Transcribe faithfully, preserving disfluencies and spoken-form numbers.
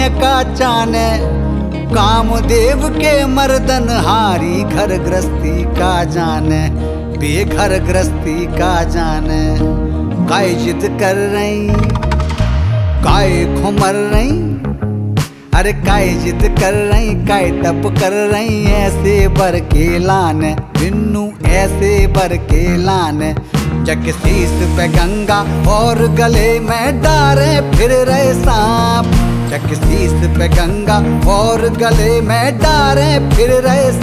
का चाने, कामदेव के मर्दन हारी घर गृहस्थी का जाने, बेघर गृहस्थी का जाने। काय जिद कर रही, काय खुमर रही, अरे काय जिद कर रही, काय तप कर रही, ऐसे बर के लान बिन्नू ऐसे बर के लान। जग शीस पे गंगा और गले में डारे फिर रहे सांप, जग शीस पे गंगा और गले में डारे फिर रहे